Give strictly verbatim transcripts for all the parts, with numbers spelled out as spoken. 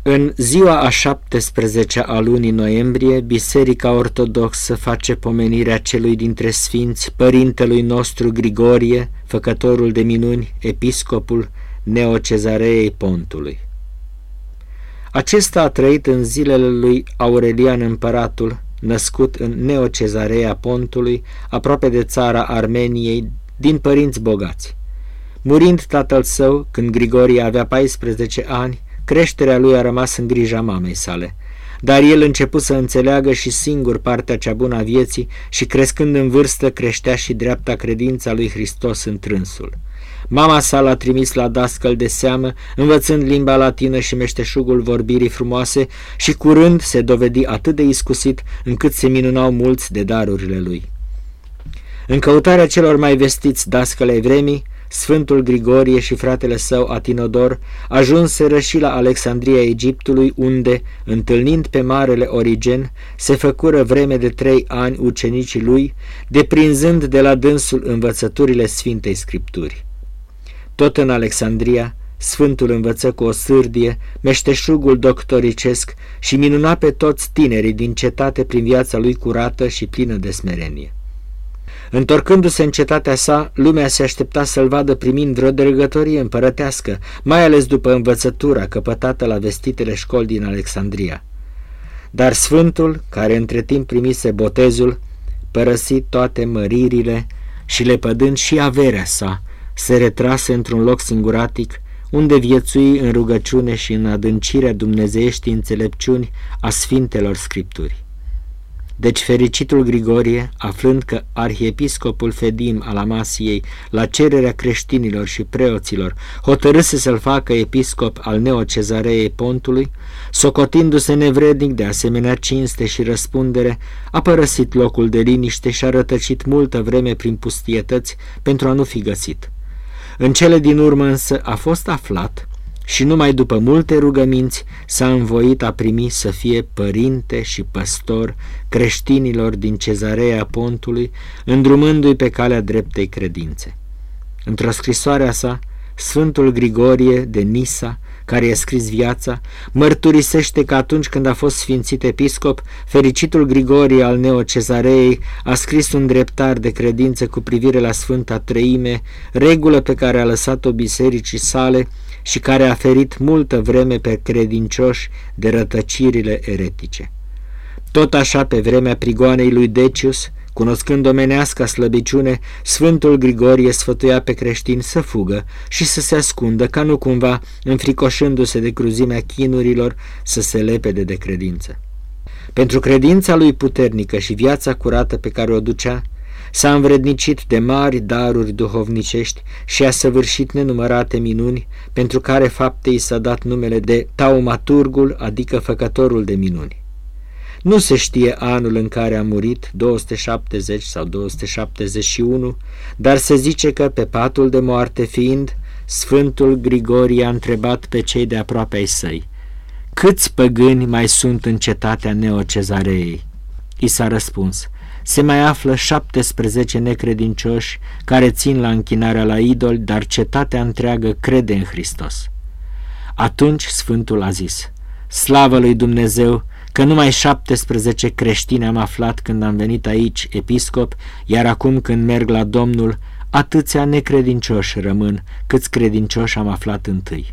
În ziua a șaptesprezecea a lunii noiembrie, Biserica Ortodoxă face pomenirea celui dintre sfinți, părintelui nostru Grigorie, făcătorul de minuni, episcopul Neocezareei Pontului. Acesta a trăit în zilele lui Aurelian împăratul, născut în Neocezarea Pontului, aproape de țara Armeniei, din părinți bogați. Murind tatăl său, când Grigorie avea paisprezece ani, creșterea lui a rămas în grija mamei sale, dar el început să înțeleagă și singur partea cea bună a vieții și, crescând în vârstă, creștea și dreapta credința lui Hristos întrânsul. Mama sa l-a trimis la dascăl de seamă, învățând limba latină și meșteșugul vorbirii frumoase, și curând se dovedi atât de iscusit încât se minunau mulți de darurile lui. În căutarea celor mai vestiți dascăle ai vremii, Sfântul Grigorie și fratele său Atinodor ajunseră și la Alexandria Egiptului, unde, întâlnind pe marele Origen, se făcură vreme de trei ani ucenicii lui, deprinzând de la dânsul învățăturile Sfintei Scripturi. Tot în Alexandria, Sfântul învăță cu o sârdie meșteșugul doctoricesc și minuna pe toți tinerii din cetate prin viața lui curată și plină de smerenie. Întorcându-se în cetatea sa, lumea se aștepta să-l vadă primind vreo dregătorie împărătească, mai ales după învățătura căpătată la vestitele școli din Alexandria. Dar Sfântul, care între timp primise botezul, părăsi toate măririle și, lepădând și averea sa, se retrase într-un loc singuratic, unde viețui în rugăciune și în adâncirea dumnezeieștii înțelepciuni a Sfintelor Scripturi. Deci fericitul Grigorie, aflând că arhiepiscopul Fedim al Amasiei, la cererea creștinilor și preoților, hotărâse să-l facă episcop al Neocezareei Pontului, socotindu-se nevrednic de asemenea cinste și răspundere, a părăsit locul de liniște și a rătăcit multă vreme prin pustietăți pentru a nu fi găsit. În cele din urmă însă a fost aflat și numai după multe rugăminți s-a învoit a primi să fie părinte și păstor creștinilor din Cezarea Pontului, îndrumându-i pe calea dreptei credințe. Într-o scrisoare a sa, Sfântul Grigorie de Nisa, care i-a scris viața, mărturisește că atunci când a fost sfințit episcop, fericitul Grigorie al Neocezareei a scris un dreptar de credință cu privire la Sfânta Treime, regulă pe care a lăsat-o bisericii sale și care a ferit multă vreme pe credincioși de rătăcirile eretice. Tot așa, pe vremea prigoanei lui Decius, cunoscând omenească slăbiciune, Sfântul Grigorie sfătuia pe creștini să fugă și să se ascundă, ca nu cumva, înfricoșându-se de cruzimea chinurilor, să se lepede de credință. Pentru credința lui puternică și viața curată pe care o ducea, s-a învrednicit de mari daruri duhovnicești și a săvârșit nenumărate minuni, pentru care fapte i s-a dat numele de taumaturgul, adică făcătorul de minuni. Nu se știe anul în care a murit, două sute șaptezeci sau două sute șaptezeci și unu, dar se zice că, pe patul de moarte fiind, Sfântul Grigorie a întrebat pe cei de aproape ai săi: câți păgâni mai sunt în cetatea Neocezareei? I s-a răspuns: se mai află șaptesprezece necredincioși care țin la închinarea la idoli, dar cetatea întreagă crede în Hristos. Atunci Sfântul a zis: slavă lui Dumnezeu că numai șaptesprezece creștini am aflat când am venit aici episcop, iar acum când merg la Domnul, atâția necredincioși rămân, câți credincioși am aflat întâi.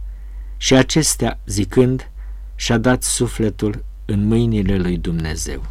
Și acestea, zicând, și-a dat sufletul în mâinile lui Dumnezeu.